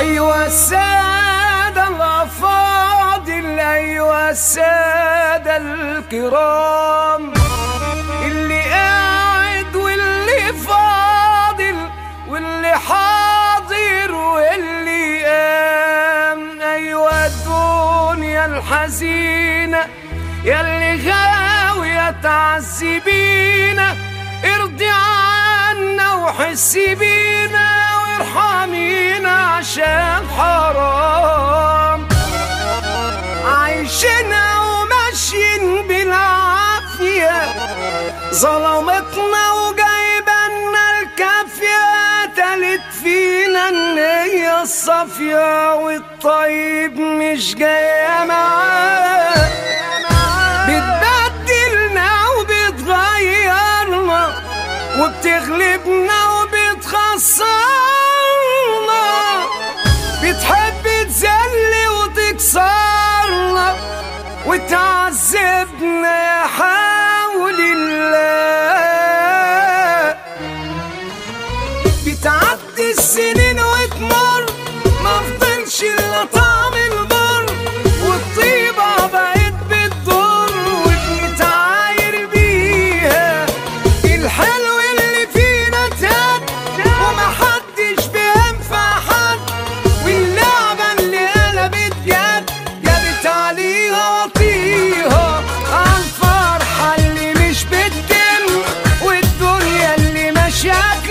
أيها السادة الأفاضل، أيها السادة الكرام، اللي قاعد واللي فاضل واللي حاضر واللي قام. أيها الدنيا الحزينة ياللي غاوية تعذبينا، ارضي عنا وحسي بينا وارحمينا عشان حرام. عايشنا وماشيين بالعافية، ظلمتنا وجايبنا الكافية، تالت فينا النية الصافية والطيب مش جاية معاه، بتبدلنا وبتغيرنا وبتغلبنا وبتخسرنا، بتحب تذل وتكسرنا وتعذبنا يا حول الله. بتعدي السنين وتمر ما فضلش الا طعم المر، والطيبة بقت بتضر وبنتعاير بيها. الحلو اللي فينا اتهد ومحدش بينفع حد، واللعبة اللي قلبت جد جابت عليها وطيها. عالفرحة اللي مش بتتم والدنيا اللي ماشية